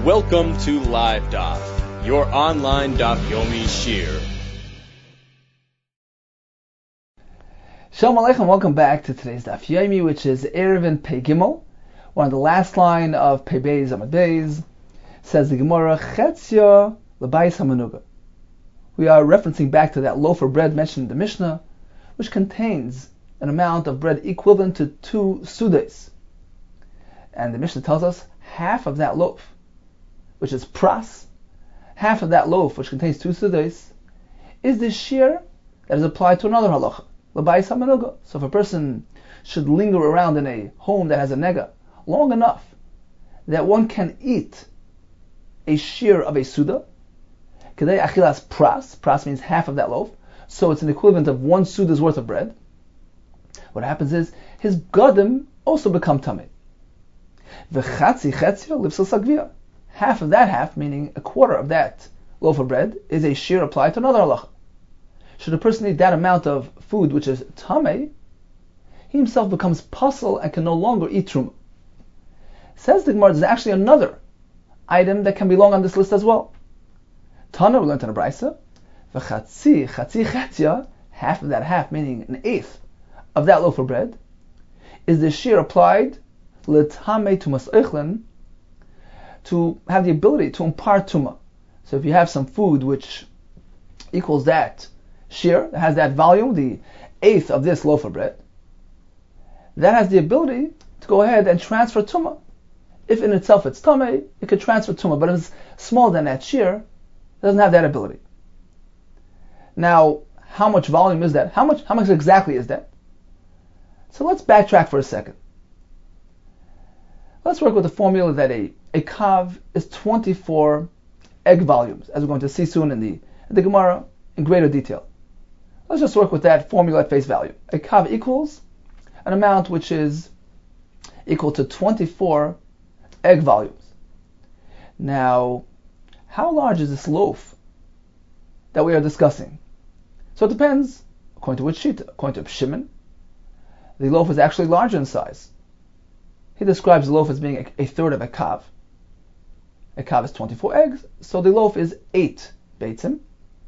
Welcome to Live Daf, your online Daf Yomi Shir. Shalom Aleichem, welcome back to today's Daf Yomi, which is Erevin Pei Gimel. One of the last line of Pei Beis Amud Beis says the Gemara Chetzia L'Bayis Hamanuga. We are referencing back to that loaf of bread mentioned in the Mishnah, which contains an amount of bread equivalent to 2 sudes. And the Mishnah tells us half of that loaf, which is pras, half of that loaf, which contains 2 sudes, is the shear that is applied to another halacha, l'bayis hamanuga. So if a person should linger around in a home that has a nega long enough that one can eat a shear of a suda, kedei achilas pras means half of that loaf, so it's an equivalent of 1 suda's worth of bread. What happens is his gadim also become tamei. V'chatzi chetzia lipsal sagvia. Half of that half, meaning a quarter of that loaf of bread, is a shear applied to another halacha. Should a person eat that amount of food which is tamei, he himself becomes pasul and can no longer eat truma. Says the Gemara, there's actually another item that can belong on this list as well. Tana, we learned in a brisa, v'chatzi chetzia, half of that half, meaning an eighth of that loaf of bread, is the shear applied l'tamei tumas eichlin, to have the ability to impart tuma. So if you have some food which equals that shear, that has that volume, the eighth of this loaf of bread, that has the ability to go ahead and transfer tuma. If in itself it's tamei, it could transfer tuma, but if it's smaller than that shear, it doesn't have that ability. Now, how much volume is that? How much exactly is that? So let's backtrack for a second. Let's work with the formula that a kav is 24 egg volumes, as we're going to see soon in the Gemara in greater detail. Let's just work with that formula at face value. A kav equals an amount which is equal to 24 egg volumes. Now, how large is this loaf that we are discussing? So it depends, according to which sheet. According to Shimon, the loaf is actually larger in size. He describes the loaf as being a third of a kav. A kav is 24 eggs, so the loaf is 8 beitzim.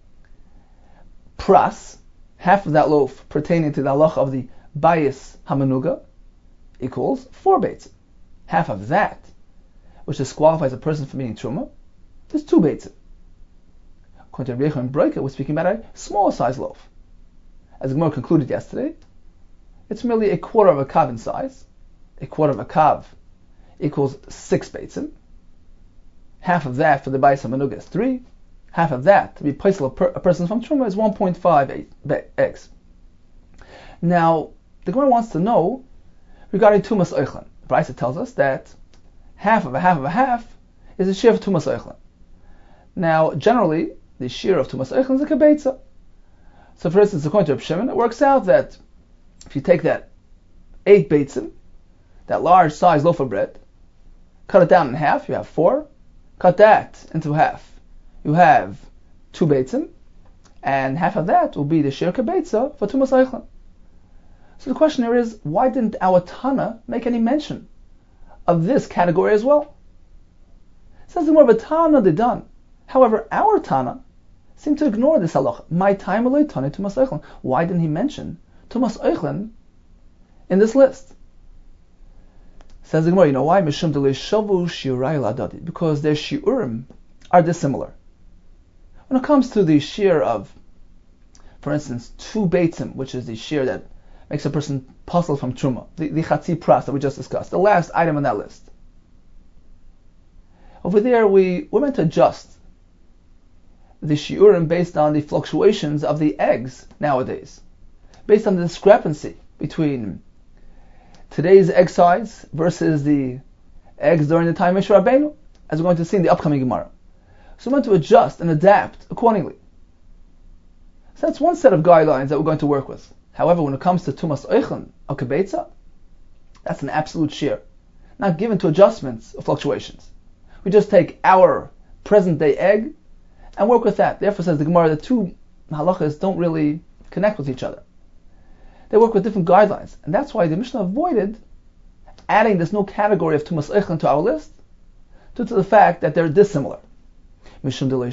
Pras, half of that loaf pertaining to the halacha of the bayis hamanuga, equals 4 beitzim. Half of that, which disqualifies a person from eating truma, is 2 beitzim. According to Recha and Broika, we're speaking about a small size loaf. As the Gemara concluded yesterday, it's merely a quarter of a kav in size. A quarter of a kav equals 6 beitzim. Half of that for the bayis hamanuga is 3. Half of that to be paisel a person from truma is 1.5 eggs. Now, the Gemara wants to know regarding tumas oichlin. The brisa tells us that half of a half is a shear of tumas oichlin. Now, generally, the shear of tumas oichlin is a kibetza. So, for instance, according to Reb Shimon, it works out that if you take that 8 beitzim, that large size loaf of bread, cut it down in half, you have 4. Cut that into half, you have 2 beitzim, and half of that will be the shear kibetza for tumas eichlin. So the question here is, why didn't our Tana make any mention of this category as well? It says the more of a Tana they done. However, our Tana seemed to ignore this halacha. My time alay Tana tumas eichlin. Why didn't he mention tumas eichlin in this list? Says the Gemara, you know why? Because their shiurim are dissimilar. When it comes to the shear of, for instance, 2 beitzim, which is the shear that makes a person pasul from truma, the chatzi pras that we just discussed, the last item on that list. Over there, we're meant to adjust the shiurim based on the fluctuations of the eggs nowadays, based on the discrepancy between today's egg size versus the eggs during the time of Moshe Rabbeinu, as we're going to see in the upcoming Gemara. So we're going to adjust and adapt accordingly. So that's one set of guidelines that we're going to work with. However, when it comes to tumas oichlin or kibetza, that's an absolute shear, not given to adjustments or fluctuations. We just take our present day egg and work with that. Therefore, says the Gemara, the two halachas don't really connect with each other. They work with different guidelines, and that's why the Mishnah avoided adding this new category of tumas eichlin to our list, due to the fact that they're dissimilar. The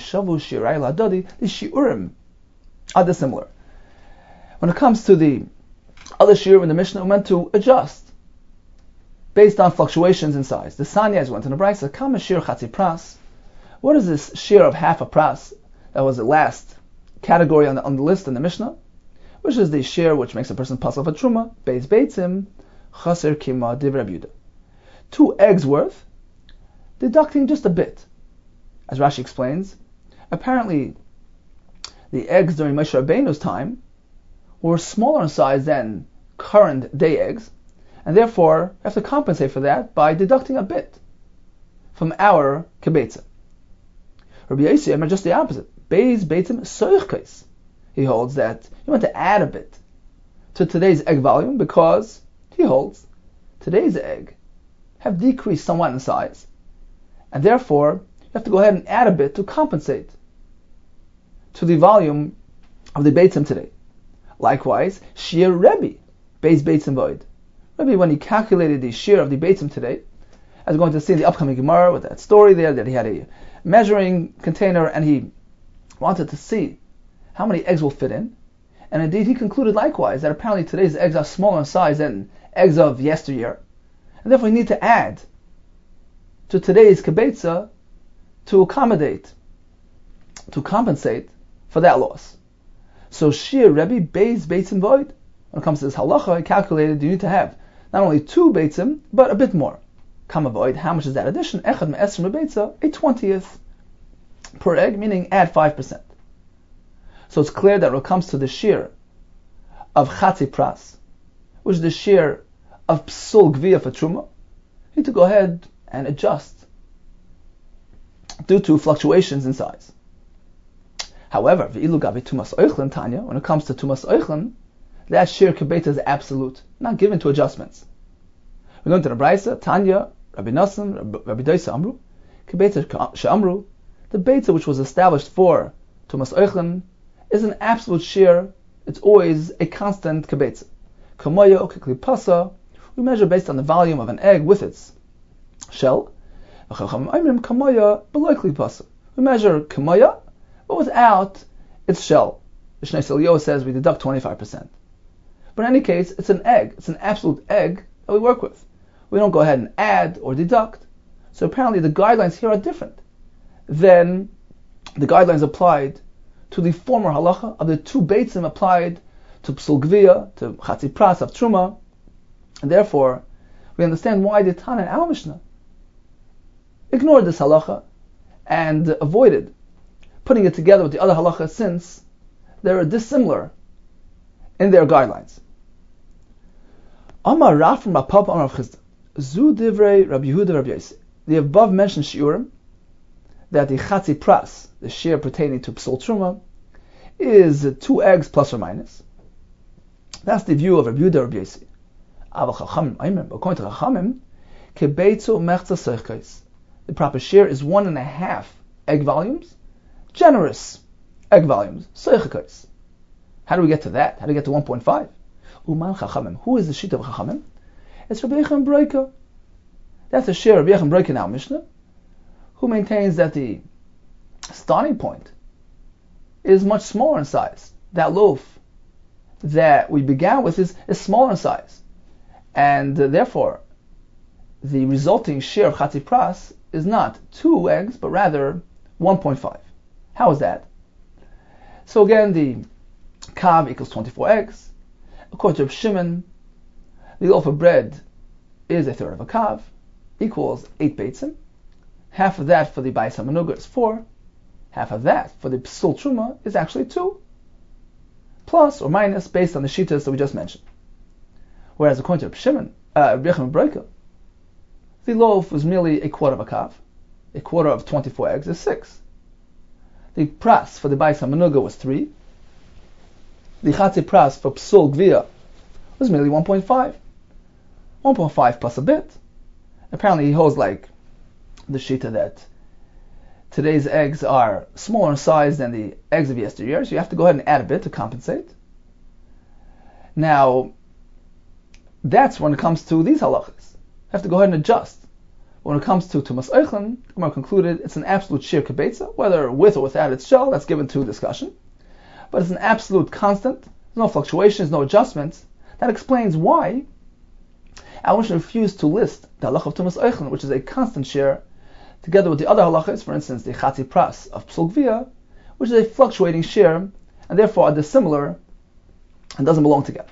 shiurim are dissimilar. When it comes to the other shiurim in the Mishnah, we're meant to adjust based on fluctuations in size. The Sanyas went in the Brisa, Kama shir chatzi pras. What is this shir of half a pras? That was the last category on the list in the Mishnah, which is the shir which makes a person pasul for truma. Beis beitzim chaser kima divrei Rabbi Yehuda. 2 eggs worth, deducting just a bit. As Rashi explains, apparently the eggs during Moshe Rabbeinu's time were smaller in size than current day eggs, and therefore we have to compensate for that by deducting a bit from our kibetza. Rabbi Yossi are just the opposite. Beis beitzim soichkais. He holds that you want to add a bit to today's egg volume because he holds today's egg have decreased somewhat in size, and therefore you have to go ahead and add a bit to compensate to the volume of the beitzim today. Likewise, shir Rebbe, beis beitzim void. Rebbe, when he calculated the shir of the beitzim today, as we're going to see in the upcoming Gemara with that story there, that he had a measuring container and he wanted to see how many eggs will fit in. And indeed, he concluded likewise that apparently today's eggs are smaller in size than eggs of yesteryear. And therefore, we need to add to today's kibetza to accommodate, to compensate for that loss. So shir Rebbe beis beitzim void. When it comes to this halacha, he calculated you need to have not only 2 beitzim, but a bit more. Kama void, how much is that addition? Echad me'esrim beitza, a 20th per egg, meaning add 5%. So it's clear that when it comes to the shir of chatzi pras, which is the shir of psul gvia for truma, you need to go ahead and adjust due to fluctuations in size. However, v'ilu gavi tumas oichlin tanya, when it comes to tumas oichlin, that shir kibeta is absolute, not given to adjustments. We're going to the Brisa, Tanya, Rabbi Nassim, Rabbi Doisa Amru, kibeta she'amru, the beta which was established for tumas oichlin is an absolute shir. It's always a constant kibetza. Kamoya o kiklipasa, we measure based on the volume of an egg with its shell. Kamoya below klipasa. We measure kamoya, but without its shell. The Shnei Salio says we deduct 25%. But in any case, it's an egg. It's an absolute egg that we work with. We don't go ahead and add or deduct. So apparently the guidelines here are different than the guidelines applied to the former halacha of the 2 beitzim applied to psul gvia, to chatzi pras of truma, and therefore we understand why the Tana in our Mishnah ignored this halacha and avoided putting it together with the other halacha since they're dissimilar in their guidelines. Amar Rav from Rav Amar Chisda, Zu divrei Rabbi Yehuda Rabbi Yossi. The above mentioned shiurim, that the chatzi pras, the shir pertaining to psul truma, is 2 eggs plus or minus. That's the view of Rabbi Yehuda Rabbi Yossi. According to Chachamim, kebeitzu mechza seichkais. The proper shir is 1.5 egg volumes, generous egg volumes, seichkais. How do we get to that? How do we get to 1.5? Uman Chachamim. Who is the sheet of Chachamim? It's Rabbi Yechon Broika. That's the shir of Rabbi Yechon Broika in our Mishnah, who maintains that the starting point is much smaller in size. That loaf that we began with is smaller in size. And therefore, the resulting share of chatzi pras is not 2 eggs, but rather 1.5. How is that? So again, the kav equals 24 eggs. According to Reb Shimon, the loaf of bread is 1/3 of a kav, equals 8 beitzim. Half of that for the Bais HaMenuga is 4. Half of that for the psul truma is actually 2. Plus or minus based on the shitas that we just mentioned. Whereas according to Reb Shimon, Rabbi Yechon Broika, the loaf was merely 1/4 of a kav. 1/4 of 24 eggs is 6. The pras for the Bais HaMenuga was 3. The chatzi pras for psul gvia was merely 1.5. 1.5 plus a bit. Apparently he holds like the shita that today's eggs are smaller in size than the eggs of yesteryear, so you have to go ahead and add a bit to compensate. Now, that's when it comes to these halachas. You have to go ahead and adjust When it comes to Tumas Eichlin, the Gemara concluded it's an absolute sheer kibetza, whether with or without its shell, that's given to discussion. But it's an absolute constant, there's no fluctuations, no adjustments. That explains why our Mishnah refused to list the halach of Tumas Eichlin, which is a constant shear, together with the other halachas, for instance, the Chatzi Pras of Psul Gvia, which is a fluctuating shear, and therefore are dissimilar and doesn't belong together.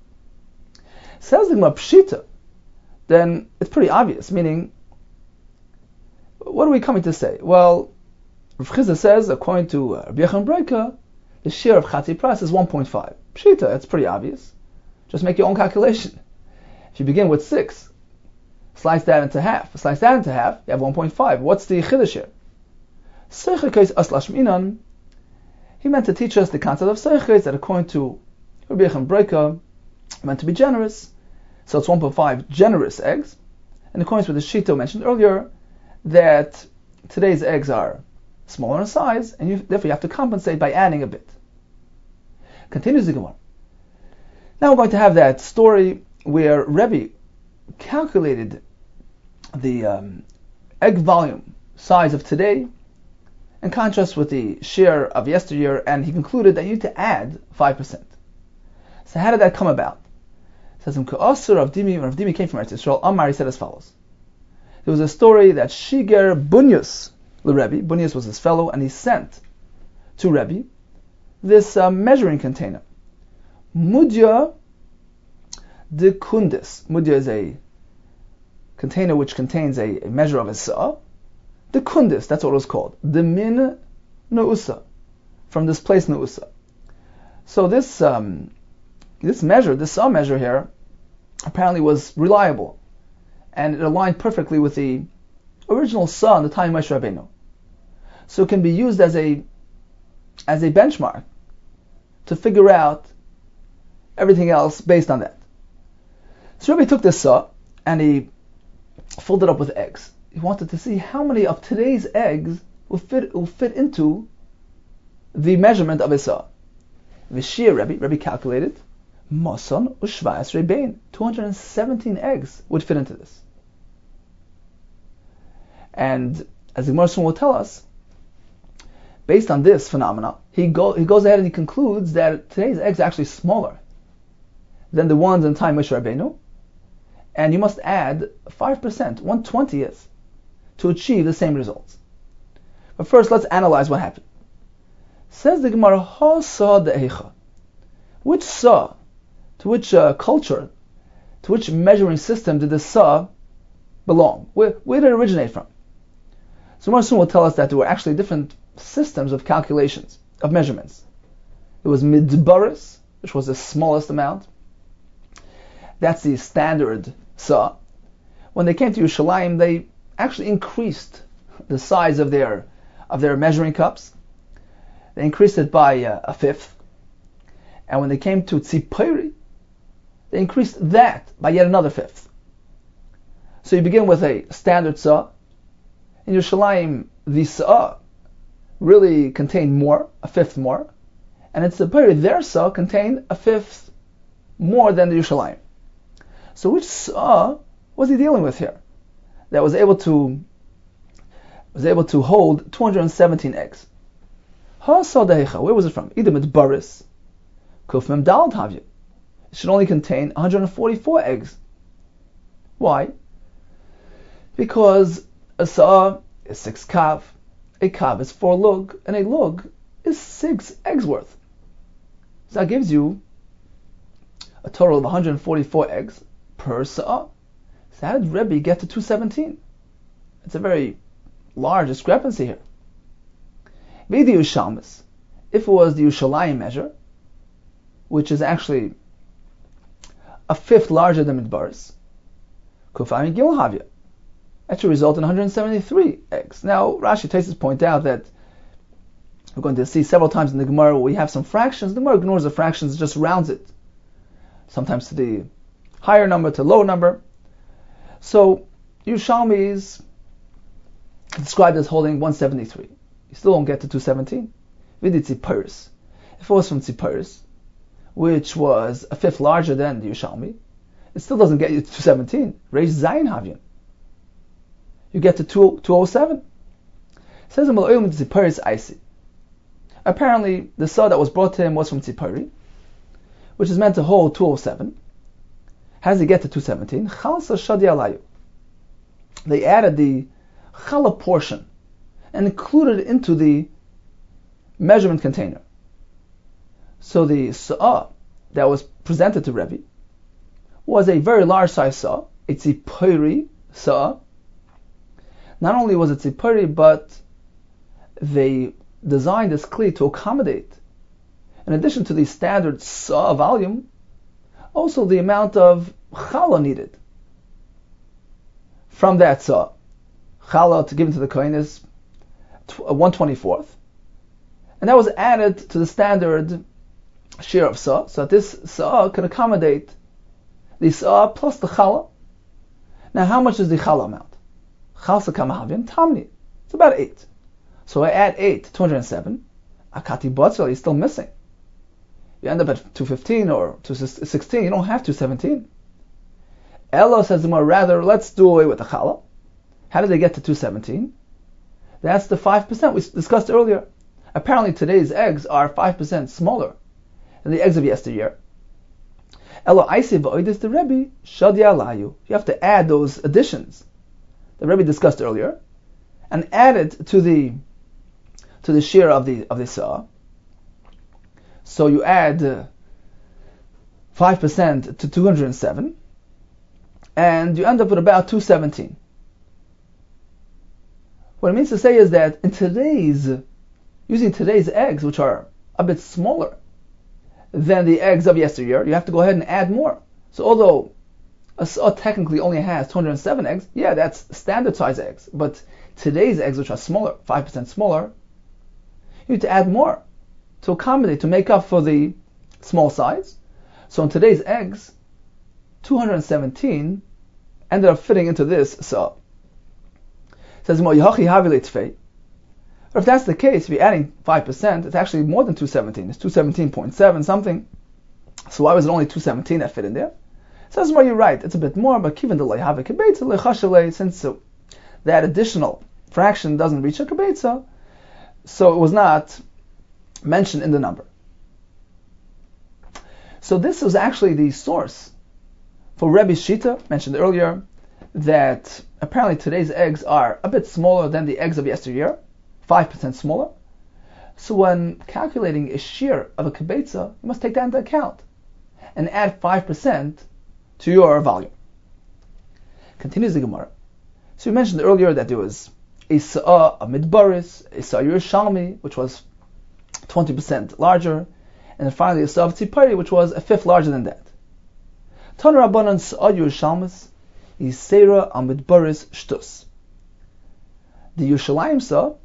Says the Gemara Pshita, then it's pretty obvious, meaning, what are we coming to say? Well, Rav Chizda says, according to Rabbi Yochanan Breika, the shear of Chatzi Pras is 1.5. Pshita, it's pretty obvious. Just make your own calculation. If you begin with 6, slice that into half. Slice that into half, you have 1.5. What's the Chiddush here? Seichekes aslash minan. He meant to teach us the concept of Seichekes, that according to Rabbi Yochanan Breika, meant to be generous. So it's 1.5 generous eggs. In accordance with the Shito mentioned earlier, that today's eggs are smaller in size, and therefore you have to compensate by adding a bit. Continues the Gemara. Now we're going to have that story where Rebbe calculated the egg volume size of today in contrast with the share of yesteryear, and he concluded that you need to add 5%. So how did that come about? It says, Rav Dimi came from Eretz Yisrael. Amar, he said as follows. There was a story that Shiger Bunyus l'Rebbe, Bunyus was his fellow, and he sent to Rebbe this measuring container. Mudya de Kundis. Mudya is a container which contains a measure of a sa'ah. The Kundis, that's what it was called. The min Neusa, from this place Neusa. So this measure, this sa'ah measure here, apparently was reliable, and it aligned perfectly with the original sa'ah in the time of Moshe Rabbeinu. So it can be used as a benchmark to figure out everything else based on that. So Rebbe took this sa'ah and he filled it up with eggs. He wanted to see how many of today's eggs will fit into the measurement of his sa'ah. V'shir Rebbe calculated, Mason u'shvayas rebein, 217 eggs would fit into this. And as the Gemara soon will tell us, based on this phenomena, he goes ahead and he concludes that today's eggs are actually smaller than the ones in time Moshe Rabbeinu, and you must add 5%, 1/20th, to achieve the same results. But first, let's analyze what happened. Says the Gemara, Ha sa de'echa. Which sa, to which culture, to which measuring system did the sa belong? Where did it originate from? So Gemara soon will tell us that there were actually different systems of calculations, of measurements. There was midbaris, which was the smallest amount. That's the standard sa. When they came to Yerushalayim, they actually increased the size of their measuring cups. They increased it by a fifth. And when they came to Tzipori, they increased that by yet another fifth. So you begin with a standard sa. In Yerushalayim, the sa really contained more, a fifth more. And in Tzipori, their sa contained a fifth more than the Yerushalayim. So which sa was he dealing with here that was able to hold 217 eggs? Ha sa dehecha, where was it from? Either midbaris, kuf mem dal tavya. It should only contain 144 eggs. Why? Because a sa is 6 kav, a kav is 4 lug, and a lug is 6 eggs worth. So that gives you a total of 144 eggs per sa'ah. So how did Rebbe get to 217? It's a very large discrepancy here. V'idi Yushalmis, if it was the Yerushalayim measure, which is actually a fifth larger than Midbaris, Kufayim Gil Havya, that should result in 173 eggs. Now, Rashi Tosfos point out that we're going to see several times in the Gemara where we have some fractions. The Gemara ignores the fractions, just rounds it, sometimes to the higher number, to lower number. So, Yerushalmis described as holding 173. You still don't get to 217. V'di Tziporis. If it was from Tziporis, which was a fifth larger than the Yerushalmi, it still doesn't get you to 217. Reish Zayin Havyan. you get to 207. It says in Mal'olim Tziparis Aisi. Apparently, the saw that was brought to him was from Tzipari, which is meant to hold 207. How does he get to 217? Chalsa Shadi Alayu. They added the challah portion and included it into the measurement container. So the sa'ah that was presented to Rebbe was a very large size sa'ah, a tzipori sa'ah. Not only was it tzipori, but they designed this kli to accommodate, in addition to the standard sa'ah volume, also the amount of challah needed from that sa'ah. Challah to give to the kohen is 1/24th, and that was added to the standard share of sa'ah, so that this sa'ah can accommodate the sa'ah plus the challah. Now, how much is the challah amount? Chalsa kamahavin tamni. It's about 8. So I add 8 to 207. Akati batzal is still missing. You end up at 215 or 216. You don't have 217. Ella says more, rather, let's do away with the challah. How did they get to 217? That's the 5% we discussed earlier. Apparently today's eggs are 5% smaller than the eggs of yesteryear. Elo aisi v'oidis the Rebbe shadya layu. You have to add those additions the Rebbe discussed earlier, and add it to the share of the sa'ah. So you add 5% to 207, and you end up with about 217. What it means to say is that using today's eggs, which are a bit smaller than the eggs of yesteryear, you have to go ahead and add more. So although a sa'ah technically only has 207 eggs, yeah, that's standard size eggs, but today's eggs, which are smaller, 5% smaller, you need to add more to accommodate, to make up for the small size. So in today's eggs, 217 ended up fitting into this sa'ah. It says, but if that's the case, if you're adding 5%, it's actually more than 217. It's 217.7 something. So why was it only 217 that fit in there? It says, well, you're right, it's a bit more, but given the since that additional fraction doesn't reach a kibetza, so it was not mentioned in the number. So this was actually the source for Rebbe's Shita, mentioned earlier, that apparently today's eggs are a bit smaller than the eggs of yesteryear, 5% smaller. So when calculating a shear of a kibetza, you must take that into account and add 5% to your volume. Continues the Gemara. So we mentioned earlier that there was a sa'ah, a midbaris, a sa'ah Yerushalmi, which was 20% larger, and then finally a sa'ah of tzipari, which was a fifth larger than that. Tan Rabbanan sa'ah Yerushalmis, Yisera Amidbaris Shtus. The Yerushalayim sa'ah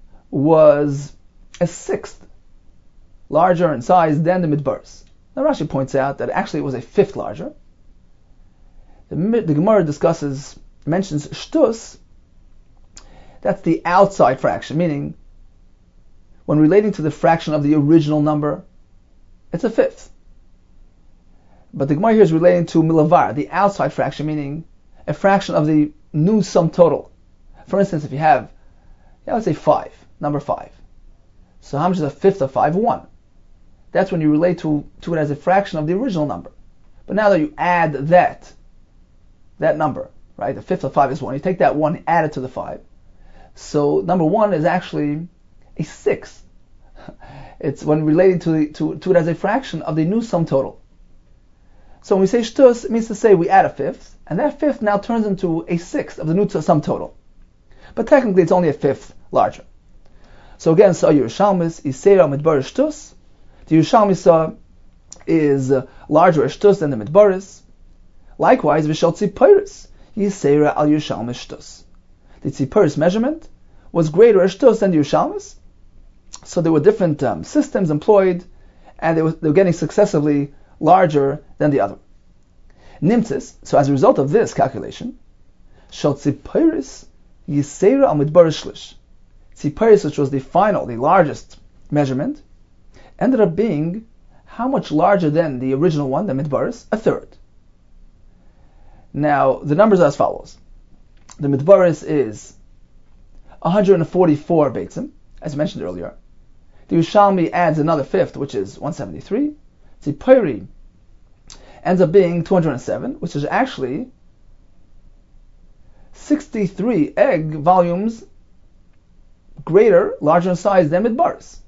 was a sixth larger in size than the midbaris. Now Rashi points out that actually it was a fifth larger. The Gemara mentions shtus. That's the outside fraction, meaning when relating to the fraction of the original number, it's a fifth. But the Gemara here is relating to milavar, the outside fraction, meaning a fraction of the new sum total. For instance, if you have, let's say 5, number 5. So how much is a fifth of 5? 1. That's when you relate to it as a fraction of the original number. But now that you add that number, right? The fifth of 5 is 1. You take that 1, add it to the 5. So number 1 is actually a sixth. It's when relating to it as a fraction of the new sum total. So when we say shtus, it means to say we add a fifth, and that fifth now turns into a sixth of the new sum total. But technically it's only a fifth larger. So again, Sa'ah Yerushalmis, Yisera Midbar Shtus. The Yerushalmi Sa'ah is larger Shtus than the Midbaris. Likewise, Vishal Tziparis, Yisera Al Yerushalmis Shtus. The Tziparis measurement was greater Shtus than the Yerushalmis. So there were different systems employed, and they were getting successively larger than the other. Nimtzis, so as a result of this calculation, Shal Tziparis, Yisera Al Midbar Shlish. Tziparis, which was the largest measurement, ended up being how much larger than the original one, the midbaris? A third. Now, the numbers are as follows. The Midbaris is 144 Beitzim, as mentioned earlier. The Yerushalmi adds another fifth, which is 173. Tzipori ends up being 207, which is actually 63 egg volumes larger in size than Midbaris.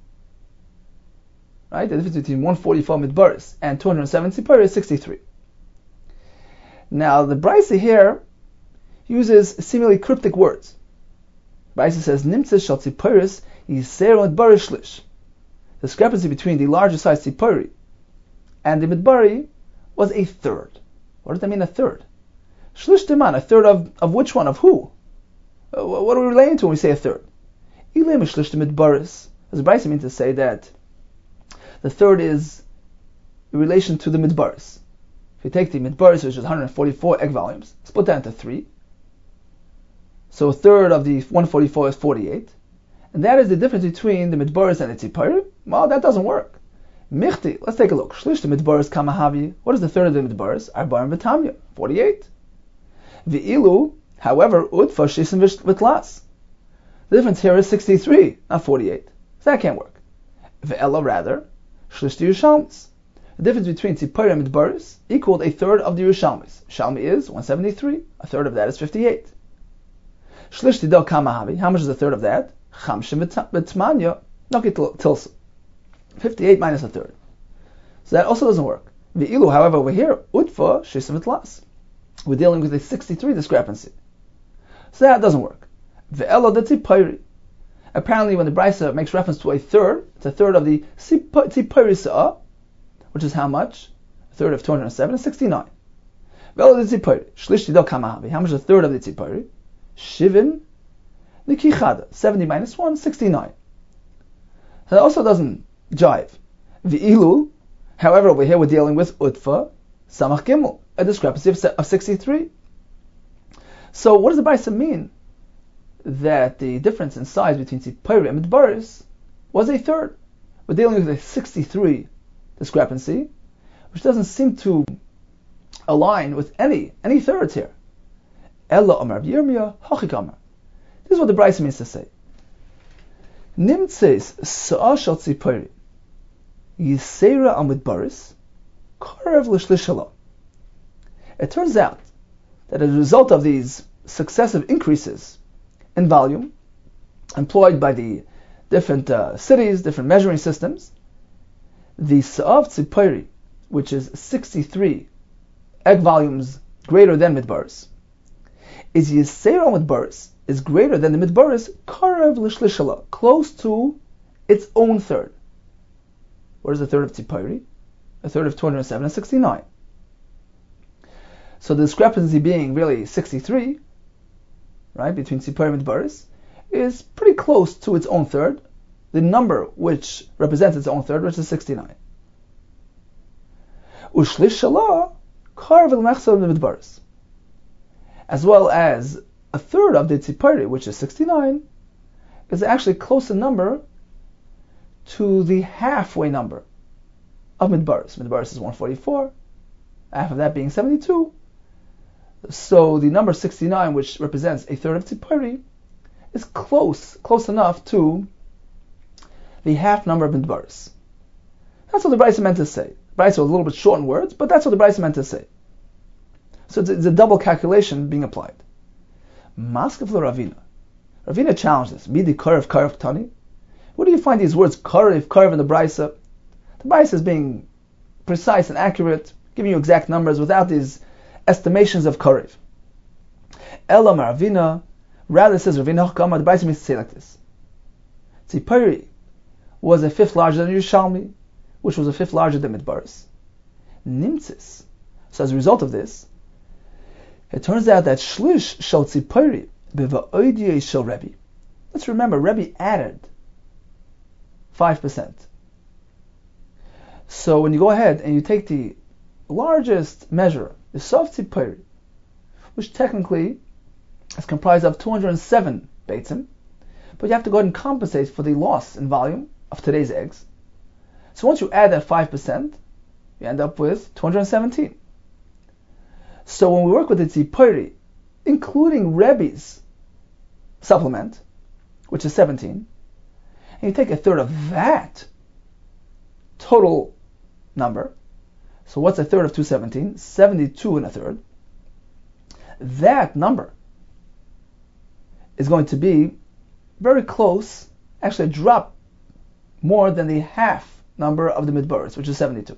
Right? The difference between 144 Midbaris and 207 Tzipori is 63. Now, the Brisa here uses seemingly cryptic words. Brisa says, Nimtzes shal Tziporis yiser Midbaris shlish. The discrepancy between the larger size Tzipori and the Midbari was a third. What does that mean, a third? Shlish deman, a third of which one? Of who? What are we relating to when we say a third? Ilem shlish Midbaris. Does the Brisa mean to say that the third is in relation to the Midbaris? If you take the Midbaris, which is 144 egg volumes, split that into 3. So a third of the 144 is 48. And that is the difference between the Midbaris and the Tzipori. Well, that doesn't work. Michti, let's take a look. Shlish the Midbaris kamahavi. What is the third of the Midbaris? Arbaim v'tamya, 48. V'ilu, however, udfa shisim v'tlas. The difference here is 63, not 48. So that can't work. V'ela rather, shlish the Yerushalmis. The difference between Tzipori and Midbaris equaled a third of the Yerushalmis. Shalmi is 173. A third of that is 58. Shlish tidel kamahavi. How much is a third of that? Chamshim v'tmanya nokit tilsa. 58 minus a third. So that also doesn't work. V'ilu, however, over here, udfa shisim v'tlas. We're dealing with a 63 discrepancy. So that doesn't work. Ve'elo de Tzipori. Apparently, when the Brisa makes reference to a third, it's a third of the Tzipori Sa'ah, which is how much? A third of 207 is 69. Ve'elo de Tzipori. Shlish tidel kamahavi. How much is a third of the Tzipori? Shivin Nikichada. 70 minus 1, 69. So that also doesn't jive. V'ilu, however, over here we're dealing with Utfa Samach Gimel, a discrepancy of 63. So what does the Brisa mean? That the difference in size between Tzipori and Midbaris was a third. We're dealing with a 63 discrepancy, which doesn't seem to align with any thirds here. Ella Omar Yirmiyah Hachik Omar. This is what the Brisa means to say. Nimtzes Sa'ah shal Tzipori Yisera al Midbaris Karev l'shlishala. It turns out that as a result of these successive increases in volume employed by the different cities, different measuring systems, the Sa'ah of Tzipori, which is 63 egg volumes greater than Midbaris, is Yisera al Midbaris, is greater than the Midbaris, Karev l'shlishala, close to its own third. What is a third of Tzipori? A third of 207 is 69. So the discrepancy being really 63, right, between Tzipori and Midbaris, is pretty close to its own third, the number which represents its own third, which is 69. Ushlish shalah karv el mechsel Midbaris, as well as a third of the Tzipori, which is 69, is actually close in number to the halfway number of Midbaris. Midbaris is 144, half of that being 72. So the number 69, which represents a third of Tzipori, is close enough to the half number of Midbaris. That's what the Brisa meant to say. The Brisa was a little bit short in words, but that's what the Brisa meant to say. So it's a double calculation being applied. Maskav Ravina. Ravina challenged this. Midi karev tani. Where do you find these words karev in the Brisa? The Brisa is being precise and accurate, giving you exact numbers without these estimations of karev. Ela Ravina, rather says Ravina Hakama, the Brisa means to say like this. Tzipori was a fifth larger than Yerushalmi, which was a fifth larger than Midbaris. Nimtzis. So as a result of this, it turns out that Shlish shal Tzipori b'va'odiyeh shal Rebbe. Let's remember, Rebbe added 5%. So when you go ahead and you take the largest measure, the Sof Tzipori, which technically is comprised of 207 beitzim, but you have to go ahead and compensate for the loss in volume of today's eggs. So once you add that 5%, you end up with 217. So when we work with the Tzipori including Rebbe's supplement, which is 17, and you take a third of that total number, so what's a third of 217? 72 and a third. That number is going to be very close, actually a drop more than the half number of the midbaris, which is 72.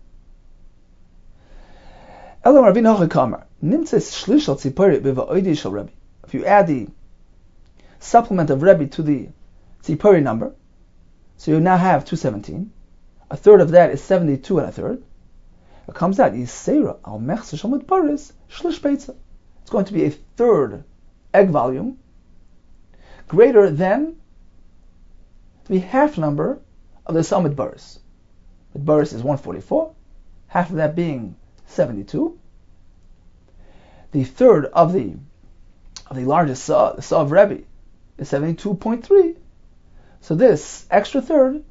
If you add the supplement of Rebbe to the tzipori number, so you now have 217. A third of that is 72 and a third. It comes out, it's going to be a third egg volume greater than the half number of the Samid Baris. Midbaris is 144, half of that being 72. The third of the largest saw, the saw of Rebbe, is 72.3. So this extra third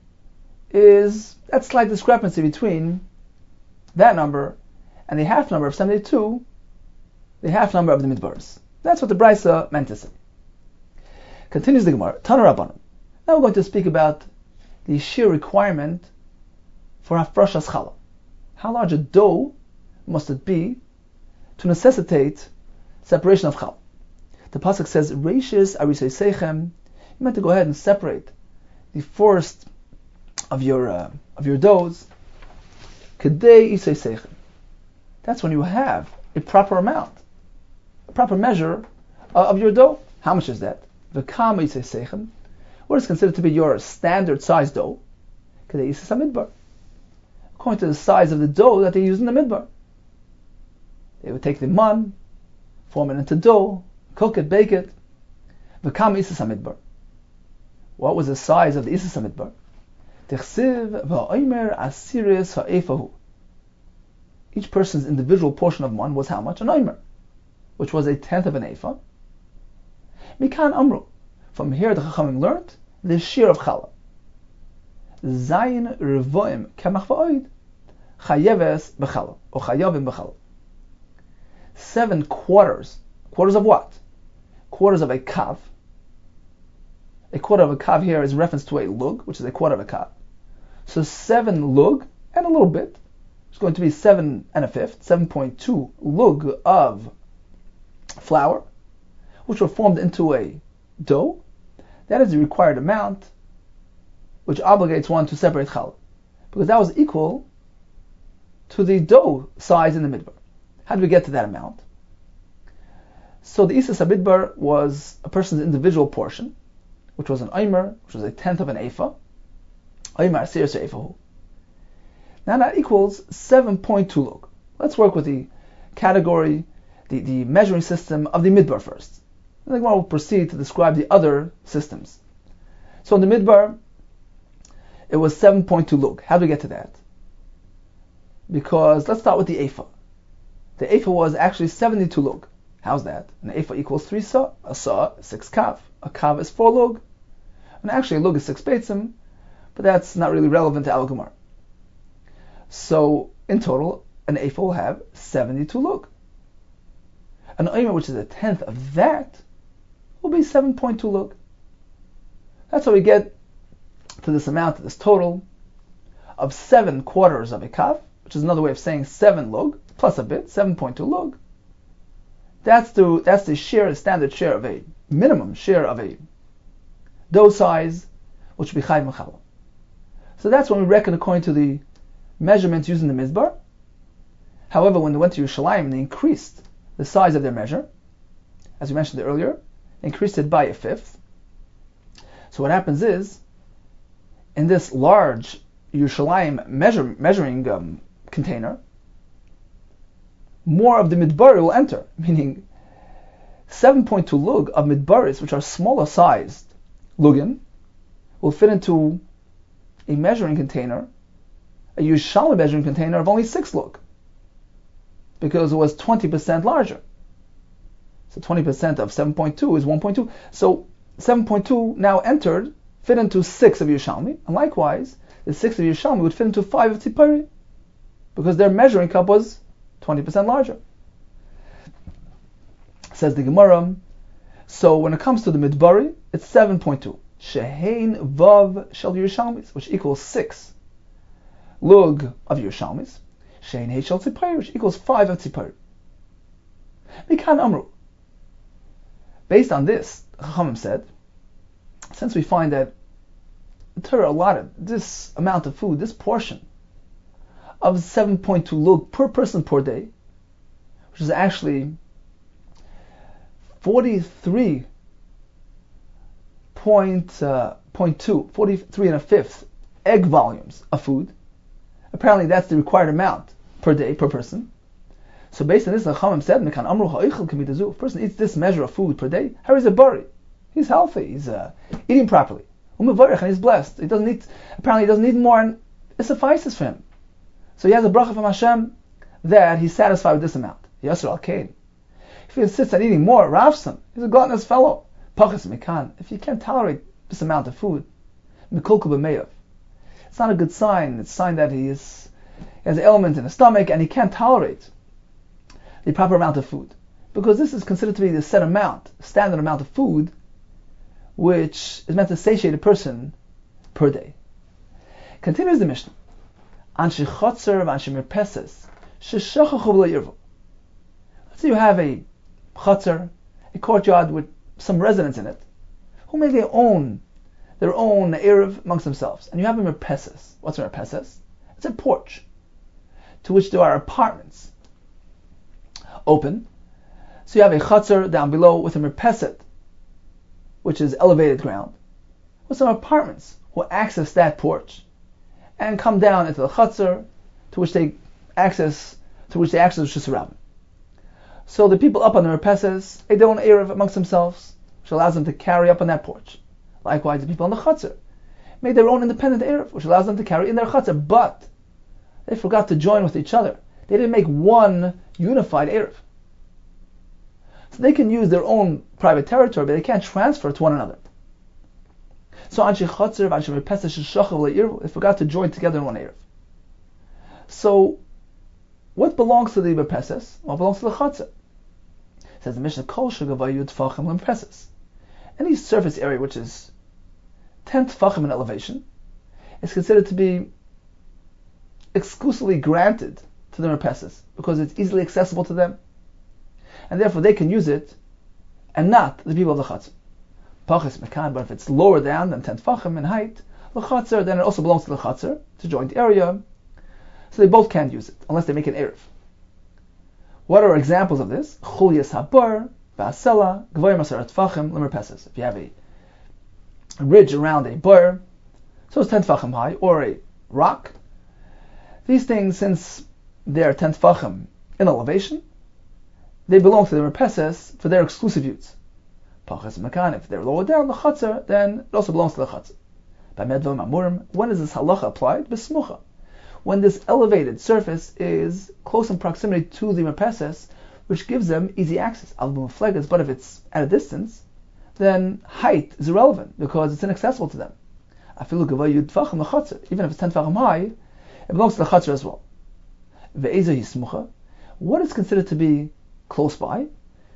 is that slight discrepancy between that number and the half number of 72, the half number of the midbaris. That's what the Brisa meant to say. Continues the Gemara, Tana Rabbanan. Now we're going to speak about the sheer requirement for hafrashas challah. How large a dough must it be to necessitate separation of challah? The pasuk says, "Reishis arisei seichem." You meant to go ahead and separate the first of your doughs. Kedei isei seichem. That's when you have a proper amount, a proper measure of your dough. How much is that? V'kama isei seichem. What is considered to be your standard size dough? Kedei isei midbar. According to the size of the dough that they use in the midbar. They would take the man, form it into dough, cook it, bake it. V'kama isei midbar. What was the size of the isei midbar? Techsiv va'omer asiris ha'efahu. Each person's individual portion of man was how much? An omer, which was a tenth of an ephah. Mikan amru. From here the Chachamim learned the shear of challah. Zayin revoim kemach va'oid chayeves b'challah, or chayavim b'challah. 7 quarters. Quarters of what? Quarters of a kav. A quarter of a kav here is in reference to a lug, which is a quarter of a kav. So 7 lug and a little bit. It's going to be 7 and a fifth, 7.2 lug of flour, which were formed into a dough. That is the required amount, which obligates one to separate challah, because that was equal to the dough size in the midbar. How did we get to that amount? So the isas midbar was a person's individual portion, which was an omer, which was a tenth of an ephah. Omer asiris efahu. Now that equals 7.2 lug. Let's work with the category, the measuring system of the midbar first. And then we'll proceed to describe the other systems. So in the midbar, it was 7.2 lug. How do we get to that? Because let's start with the ephah. The ephah was actually 72 lug. How's that? An ephah equals 3 saw. A saw, 6 kav. A kav is 4 lug. And actually a lug is 6 beitzim, but that's not really relevant to Al Gemara. So in total, an ephah will have 72 lug. An omer, which is a tenth of that, will be 7.2 lug. That's how we get to this amount, this total of 7 quarters of a kav, which is another way of saying 7 lug plus a bit, 7.2 lug. That's the share, the standard share of a minimum share of a dough size, which would be chayv mechallah. So that's when we reckon according to the measurements used in the mizbar. However, when they went to Yerushalayim, they increased the size of their measure. As we mentioned earlier, they increased it by a fifth. So what happens is, in this large Yerushalayim measuring container, more of the midbari will enter, meaning 7.2 lug of midbaris, which are smaller sized lugin, will fit into a measuring container, a Yerushalmi measuring container of only 6 lug, because it was 20% larger. So 20% of 7.2 is 1.2. So 7.2 now entered, fit into 6 of Yerushalmi, and likewise, the 6 of Yerushalmi would fit into 5 of Tzipori, because their measuring cup was 20% larger. Says the Gemara, so when it comes to the Midbari, it's 7.2. Shehein Vav Shel Yerushalmis, which equals 6 lug of Yerushalmis. Shehein Hei Shel Tzipayr, which equals 5 of Tzipayr. Mikan Amru. Based on this, Chachamim said, since we find that the Torah allotted this amount of food, this portion of 7.2 lug per person per day, which is actually 43 and a fifth egg volumes of food. Apparently that's the required amount per day, per person. So based on this, the Chachamim said, Mekan Amru Ha'ochel K'midazu. If a person eats this measure of food per day, how is it bari? He's healthy, he's eating properly. And he's blessed. Apparently he doesn't need more, and it suffices for him. So he has a bracha from Hashem that he's satisfied with this amount. Yasser al-Kain. If he insists on eating more, Ravsan, he's a gluttonous fellow. Pachas Mekan. If you can't tolerate this amount of food, Mikulku b'meyav. It's not a good sign. It's a sign that he has an ailment in his stomach and he can't tolerate the proper amount of food. Because this is considered to be the set amount, standard amount of food, which is meant to satiate a person per day. Continues the Mishnah. Anshe chotzer v'anshe mirpeses sheshachachu v'lo yirvu. Let's say you have a chotzer, a courtyard with some residents in it, who make their own erev amongst themselves. And you have a mirpeses. What's a mirpeses? It's a porch to which there are apartments open. So you have a chotzer down below with a mirpeset, which is elevated ground, with some apartments who access that porch and come down into the chotzer to which they access Shus Rabbim. So the people up on the mirpeses, they do an erev amongst themselves, which allows them to carry up on that porch. Likewise, the people on the chotzer made their own independent erev, which allows them to carry in their chotzer, but they forgot to join with each other. They didn't make one unified erev. So they can use their own private territory, but they can't transfer to one another. So Anshe Chotzer v'Anshe Mirpeses sheshachachu v'lo yirvu, they forgot to join together in one erev. So what belongs to the Mirpeses? What belongs to the Chotzer? Says the Mishnah, Kol shegavayu tfachim l'Mirpeses. Any surface area which is 10 tfachim in elevation is considered to be exclusively granted to the Mirpeses because it's easily accessible to them, and therefore they can use it, and not the people of the Chotzer. Pachas Mekan, but if it's lower down than 10 tfachim in height, the Chotzer, then it also belongs to the Chotzer, it's a joint area, so they both can't use it, unless they make an erev. What are examples of this? Chulias habar, v'asela, gvoyim asarat tfachim, l'mirpeses. If you have a ridge around a bar, so it's 10 tfachim high, or a rock, these things, since they're 10 tfachim in elevation, they belong to the Mirpeses for their exclusive use. Pachas Mekan, if they're lower down the Chotzer, then it also belongs to the Chotzer. By Medvom Amurim, when is this halacha applied? Besmucha. When this elevated surface is close in proximity to the Mirpeses, which gives them easy access. But if it's at a distance, then height is irrelevant because it's inaccessible to them. Even if it's 10 tfachim high, it belongs to the Chotzer as well. What is considered to be close by?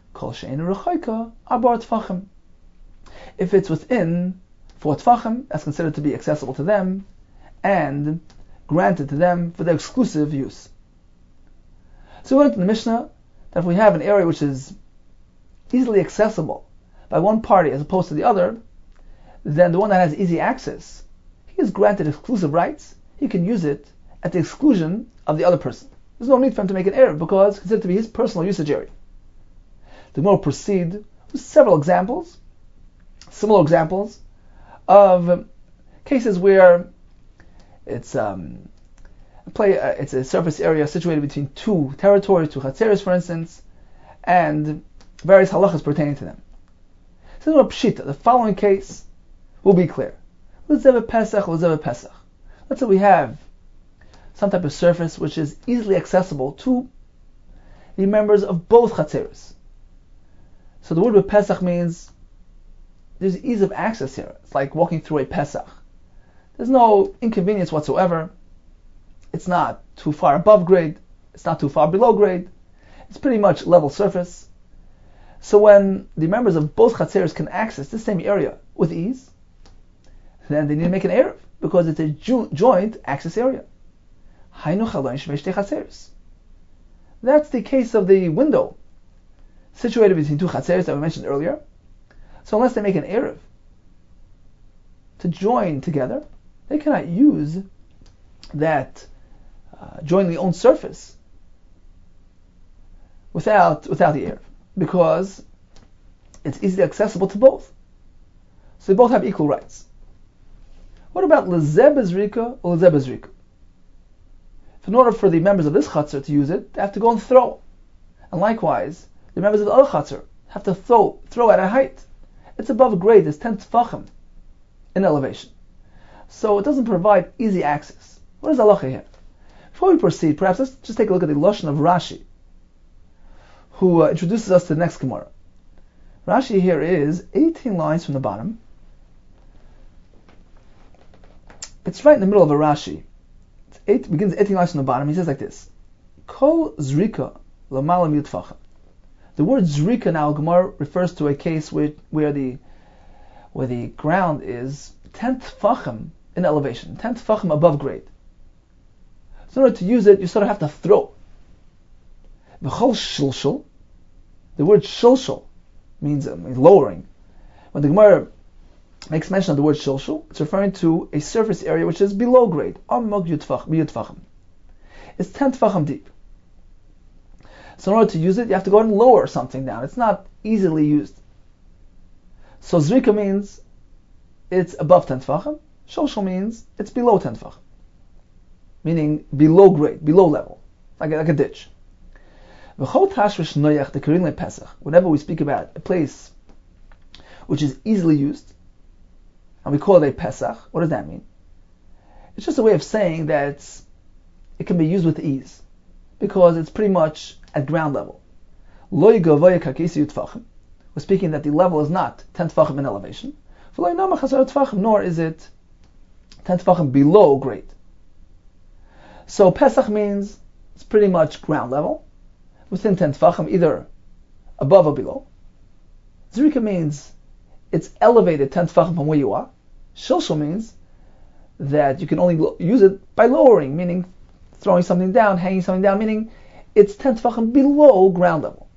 If it's within 4 tfachim, that's considered to be accessible to them and granted to them for their exclusive use. So we learned in the Mishnah that if we have an area which is easily accessible by one party as opposed to the other, then the one that has easy access, he is granted exclusive rights. He can use it at the exclusion of the other person. There's no need for him to make an erev because it's considered to be his personal usage area. The Gemara proceed with several examples, similar examples of cases where it's a surface area situated between 2 territories, 2 chatzeres, for instance, and various halachas pertaining to them. So Pshita, the following case will be clear. Let's say we have some type of surface which is easily accessible to the members of both chatzeres. So the word Pesach means there's ease of access here. It's like walking through a Pesach. There's no inconvenience whatsoever. It's not too far above grade. It's not too far below grade. It's pretty much level surface. So when the members of both Chatzeros can access the same area with ease, then they need to make an Erev, because it's a joint access area. That's the case of the window situated between two Chatzeros that we mentioned earlier. So unless they make an Erev to join together, they cannot use that jointly owned surface without the Erev, because it's easily accessible to both. So they both have equal rights. What about Lezeh Bezrika or Lezeh Bezrika? In order for the members of this Chatzar to use it, they have to go and throw. And likewise, the members of the other Chatzar have to throw at a height. It's above grade, it's 10 tefachim in elevation. So it doesn't provide easy access. What is halacha here? Before we proceed, perhaps let's just take a look at the Lashon of Rashi, who introduces us to the next Gemara. Rashi here is 18 lines from the bottom. It's right in the middle of a Rashi. It begins 18 lines from the bottom. He says like this: Kol zrika l'mala mitfachim. The word zrika now, Gemara refers to a case where the ground is 10 tefachim in elevation, 10 tefachim above grade. So in order to use it, you sort of have to throw. V'chol shilshul. The word shilshul means lowering. When the Gemara makes mention of the word shilshul, it's referring to a surface area which is below grade. Amog yutfachim. It's 10 tefachim deep. So in order to use it, you have to go and lower something down. It's not easily used. So zrika means it's above 10 tefachim. Shilshul means it's below 10 tefachim, meaning below grade, below level, like a ditch. Whenever we speak about a place which is easily used, and we call it a Pesach, what does that mean? It's just a way of saying that it can be used with ease, because it's pretty much at ground level. We're speaking that the level is not 10 tefachim in elevation, nor is it 10 tefachim below grade. So Pesach means it's pretty much ground level, within 10 tefachim, either above or below. Zrika means it's elevated 10 tefachim from where you are. Shilshul means that you can only use it by lowering, meaning throwing something down, hanging something down, meaning it's 10 tefachim below ground level.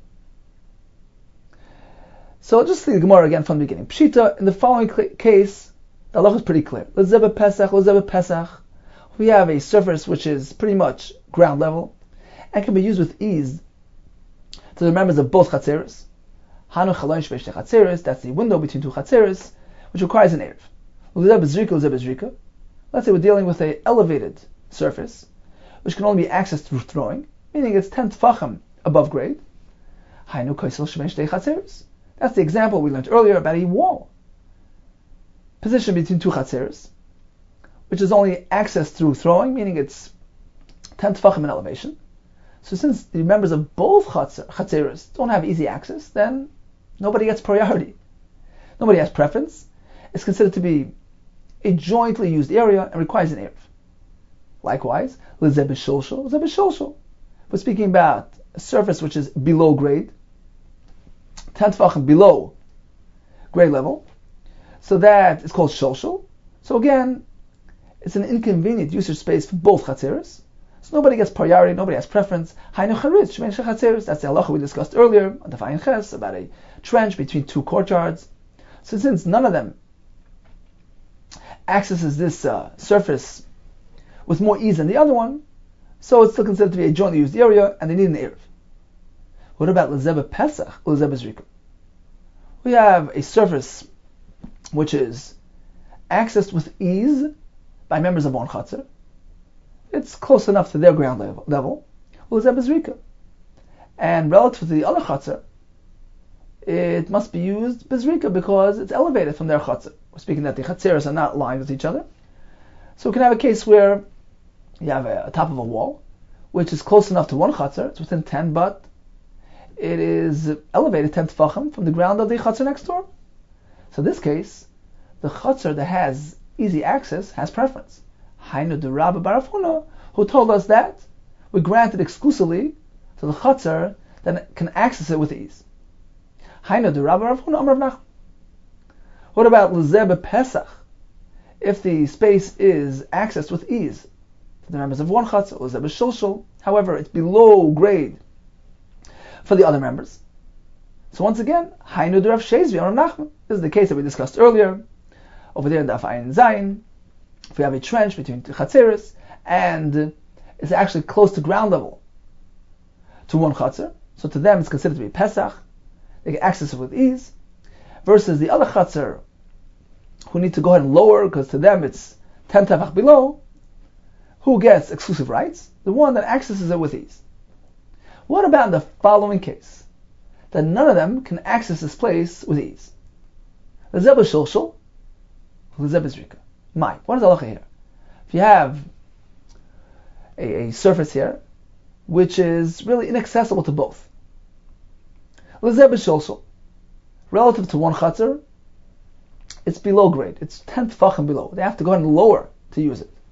So just see the Gemara again from the beginning. Pshita, in the following case, the halacha is pretty clear. Lezeh Pesach. We have a surface which is pretty much ground level and can be used with ease to the members of both Chatzeros. Hanu chalosh ve'shtei Chatzeros, that's the window between two Chatzeros, which requires an Erev. Lezeh Bezrika. Let's say we're dealing with an elevated surface, which can only be accessed through throwing, meaning it's 10 tefachim above grade. Hainu koisel ve'shtei Chatzeros. That's the example we learned earlier about a wall positioned between two Chatzeros, which is only accessed through throwing, meaning it's 10 tefachim in elevation. So since the members of both Chatzeros don't have easy access, then nobody gets priority. Nobody has preference. It's considered to be a jointly used area and requires an Erev. Likewise, Lezeh B'Shilshul. We're speaking about a surface which is below grade, 10 tefachim below grade level. So that is called Shilshul. So again, it's an inconvenient usage space for both Chatzeros. So nobody gets priority, nobody has preference. Hainu charitz, shmein shechatzeros. That's the halacha we discussed earlier on the Fayin Ches about a trench between two courtyards. So since none of them accesses this surface with more ease than the other one, so it's still considered to be a jointly used area, and they need an Erev. What about Lezeh Pesach or Lezeh Bezrika? We have a surface which is accessed with ease by members of one Chatzar. It's close enough to their ground level. Lezeh Bezrika. And relative to the other Chatzar, it must be used Bezrika because it's elevated from their Chatzar. We're speaking that the Chatzeros are not lined with each other. So we can have a case where you have a top of a wall, which is close enough to one Chatzar, it's within 10, but it is elevated 10 tefachim from the ground of the Chatzar next door. So in this case, the Chatzar that has easy access has preference. Hainu de Rabbi Barafuna, who told us that we granted exclusively to the Chatzar that can access it with ease. Hainu de Rabbi Rav Huna Amar Rav Nachman. What about Lezeh Pesach? If the space is accessed with ease for the members of one Chatzar, Lezeh B'Shilshul, however, it's below grade for the other members. So once again, Hainu de Rav Shezvi Amar Rav Nachman. This is the case that we discussed earlier. Over there in Daf Ayin Zayin, if we have a trench between two Chatzeres, and it's actually close to ground level to one Chatzar, so to them it's considered to be Pesach, they can access it with ease, versus the other Chatzar, who need to go ahead and lower, because to them it's 10 tefach below, who gets exclusive rights? The one that accesses it with ease. What about the following case? That none of them can access this place with ease. Lezeh B'Shilshul, Lezeh B'Zrika. What is the halacha here? If you have a surface here, which is really inaccessible to both. Lezeh B'Shilshul, relative to one Chatzar, it's below grade. It's 10 tefachim below. They have to go ahead and lower to use it.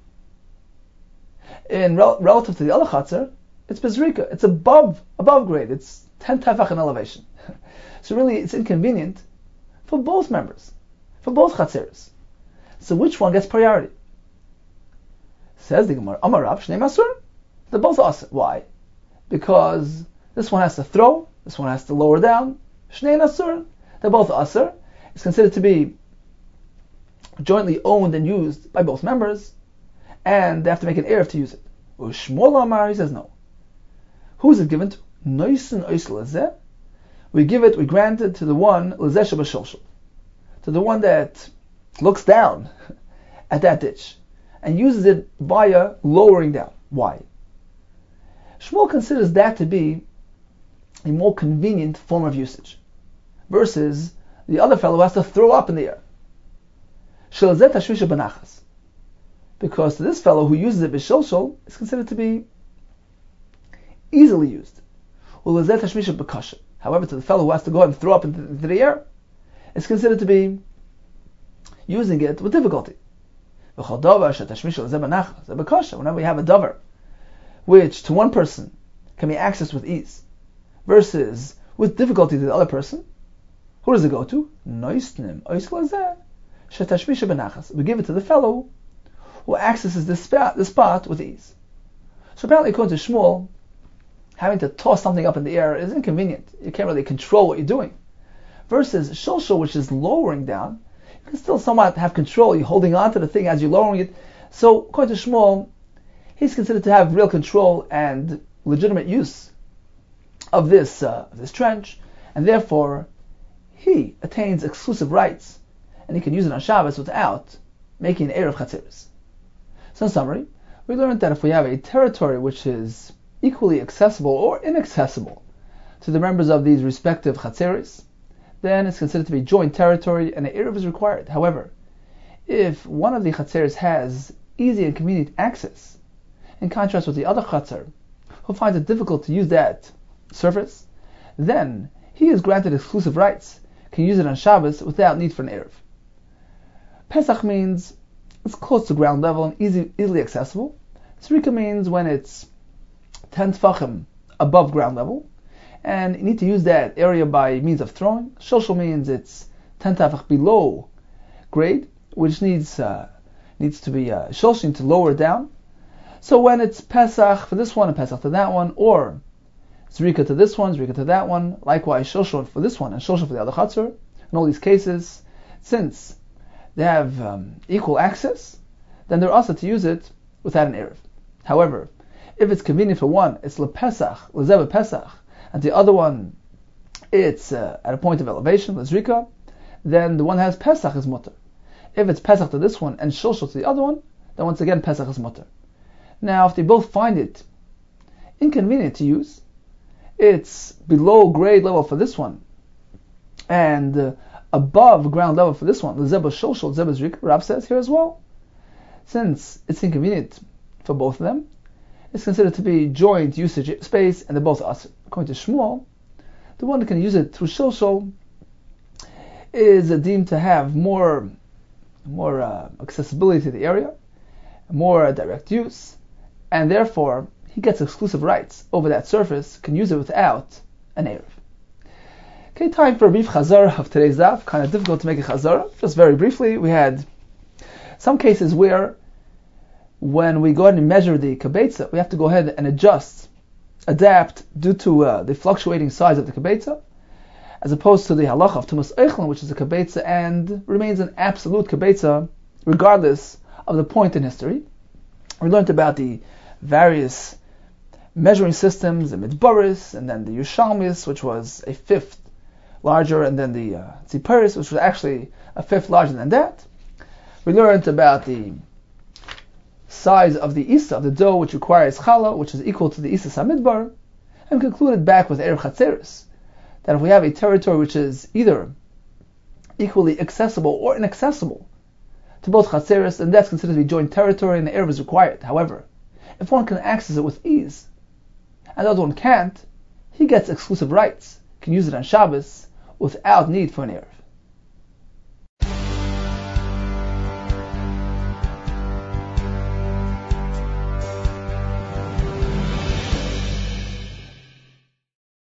In relative to the other Chatzar, it's B'Zrika. It's above grade. It's 10 tefach in elevation. So really, it's inconvenient for both members, for both Chatzeres. So which one gets priority? Says the Gemara, Amar Rav Shnei Masur. They're both us. Why? Because this one has to throw, this one has to lower down. Shnei Asur. They're both Asur. It's considered to be jointly owned and used by both members, and they have to make an erev to use it. Shmuel Amar, he says no. Who is it given to? Noisin Ois Lezeh. We grant it to the one Lezeh Shebashilshul, to the one that looks down at that ditch and uses it via lowering down. Why? Shmuel considers that to be a more convenient form of usage versus the other fellow who has to throw up in the air. Shelazet Hashmisha Benachas. Because to this fellow who uses it b'shilshul, it's considered to be easily used. Ulazet Hashmisha Bekasha. However, to the fellow who has to go and throw up into the air, it's considered to be using it with difficulty. Whenever we have a davar, which to one person can be accessed with ease, versus with difficulty to the other person, who does it go to? We give it to the fellow who accesses this spot with ease. So apparently, according to Shmuel, having to toss something up in the air is inconvenient. You can't really control what you're doing. Versus shilshul, which is lowering down, you can still somewhat have control. You're holding on to the thing as you're lowering it. So according to Shmuel, he's considered to have real control and legitimate use of this trench, and therefore he attains exclusive rights, and he can use it on Shabbos without making an erev chatzeres. So in summary, we learned that if we have a territory which is equally accessible or inaccessible to the members of these respective chatzeres, then it's considered to be joint territory and an erev is required. However, if one of the chatzeres has easy and convenient access, in contrast with the other chatzar, who finds it difficult to use that surface, then he is granted exclusive rights, can use it on Shabbos without need for an erev. Pesach means it's close to ground level and easily accessible. Zrika means when it's 10 tefachim above ground level, and you need to use that area by means of throwing. Shilshul means it's 10 tefach below grade, which needs to be shilshing to lower it down. So when it's Pesach for this one and Pesach to that one, or Zrika to this one, Zrika to that one, likewise Shilshul for this one and Shilshul for the other Chatzar, in all these cases, since they have equal access, then they're also to use it without an erev. However, if it's convenient for one, it's LePesach, Lezeh Pesach, and the other one, it's at a point of elevation, Lezrika, then the one that has Pesach is mutter. If it's Pesach to this one and Shilshul to the other one, then once again Pesach is mutter. Now, if they both find it inconvenient to use, it's below grade level for this one, and above ground level for this one, Lezeh Shilshul, Lezeh Zrika, Rav says here as well, since it's inconvenient for both of them, it's considered to be joint usage space, and they're both us. According to Shmuel, the one that can use it through Shilshul is deemed to have more accessibility to the area, more direct use, and therefore he gets exclusive rights over that surface, can use it without an erev. Okay, time for a brief chazara of today's daf. Kind of difficult to make a chazara. Just very briefly, we had some cases where when we go ahead and measure the kibetza, we have to go ahead and adapt due to the fluctuating size of the kibetza, as opposed to the halacha of tumas eichlin, which is a kibetza and remains an absolute kibetza regardless of the point in history. We learned about the various measuring systems, the midbaris, and then the Yushalmis, which was a fifth larger, and then the Tziparis, which was actually a fifth larger than that. We learned about the size of the Isa, of the dough, which requires challah, which is equal to the Isa Samidbar, and concluded back with Erev Chatzeris, that if we have a territory which is either equally accessible or inaccessible to both Chatzeris, then that's considered to be joint territory and the Erev is required. However, if one can access it with ease, and the other one can't, he gets exclusive rights, can use it on Shabbos without need for an Erev.